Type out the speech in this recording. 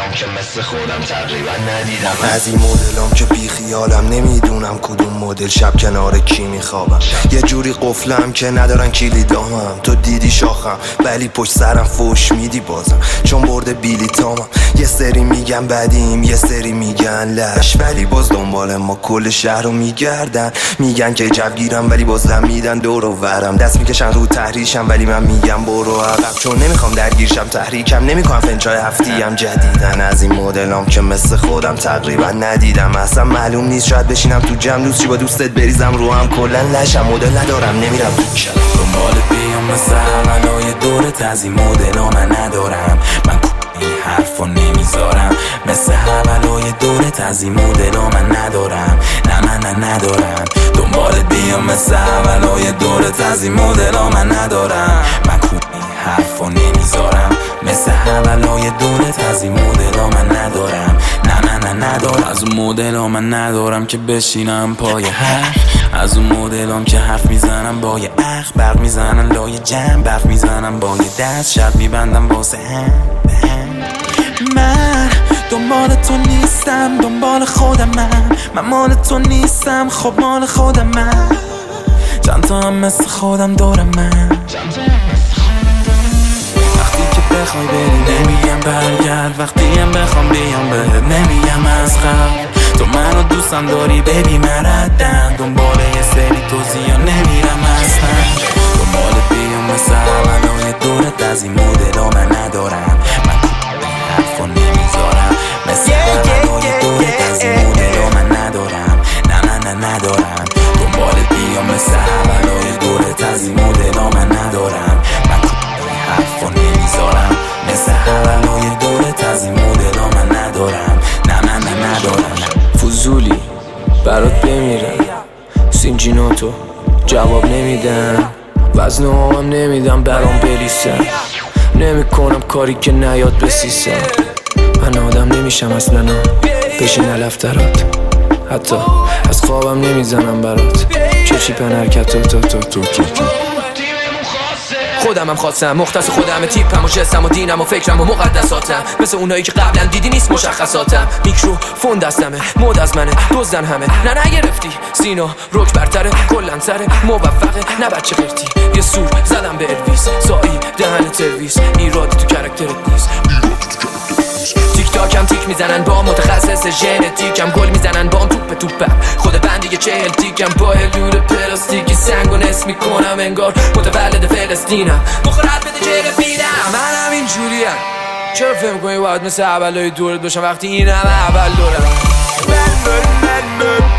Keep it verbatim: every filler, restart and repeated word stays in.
مدلام که مثل خودم تقریبا ندیدم. از این مدلام که بی خیالم، نمیدونم کدوم مدل شب کنار کی میخوابم. یه جوری قفلم که ندارن کلیدامم. تو دیدی شاخم ولی پشت سرم فوش میدی بازم، چون برده بیلیتامم. یه سری میگن بدیم یه سری میگن لش، ولی باز دنبال ما کل شهر رو میگردن. میگن که جوگیرم ولی باز میدن دور و ورم. دست میکشن رو تحریشم ولی من میگم برو عقب، چون نمیخوام درگیرشم. تحریکم نمیکنم فنچای هفتیم جدیدن. از این مدلام که مثل خودم تقریبا ندیدم. اصلا معلوم نیست شاید بشینم تو جمع دوست چی با دوستت بریزم رو هم. کلن لشم مدل ندارم نمیرم تو شب دنبالت بیام مثل اولای دورت. از این مدلا من ندارم، من این حرفا نمیذارم. مثل اولای دورت از این مدلا من ندارم، نه من نه ندارم. دنبالت بیام مثل اولای دورت. از این مدلا من ندارم، من این حرفا نمیذارم. مثل اولای دورت از این مدلا من ندارم، نه من نه ندارم. از اون مدلا من ندارم که بشینم پای حرف. از اون مدلام که حرف میزنم با یه اخ، برق میزنن لای جمع، برف میزنم با یه دست، شب میبندم واسه هم. من دنبال تو نیستم، دنبال خودم. من من مال تو نیستم، خب مال خودم. من چند تا هم مثل خودم دورم. من وقتی که بخوای بری نمیگم برگرد، وقتی هم بخوام بیام بهت نمیگم از قبل. تو منو دوستم داری ببی مردم، دنبال یه سری توضیح نمیرم اصلا. دنبالت بیام مثل اولای دورت. از این مدلا من ندارم، من حرفا نمیذارم. مثل اولای دورت از این مدلا من ندارم، نه من نه ندارم. دنبالت بیام مثل اولای دورت. از این مدلا من ندارم، من حرفا نمیذارم. مثل اولای دورت. از این مدلا من ندارم، نه من نه ندارم. فضولی برات بمیرم، سینجیناتو جواب نمیدم. وزن هم نمیدم برام بریسم، نمی کنم کاری که نیاد بسیسم. من آدم نمیشم اصلا بشین علفترات، حتی از خوابم نمیزنم برات. چه چی پن حرکت تو تو تو تو تو تو خودم هم خواستم، مختص خودم، تیپم و جسم و دینم و فکرم و مقدساتم. مثل اونایی که قبلا دیدی نیست مشخصاتم. میکروفون دستمه، مود از منه، دزدن همه. نه نگرفتی سینا رک برتره، کلن سره موفقه، نه بچه قرتی. یه سور زدم به الویس، سایی دهن ترویس. ایرادی تو کرکترت نیست. تیک تاکم تیک میزنن با متخصص ژنتیکم، گل میزنن با توپ توپم. خود بند دیگه چهل تیکم، با هلور پلاستیکی سنگ و نصف میکنم انگار متولد فلسطینم. مخورت بده چهره بیدم، منم اینجوریم. چرا فهم کنی باید مثل اولای دورت باشم وقتی این همه اول دورم؟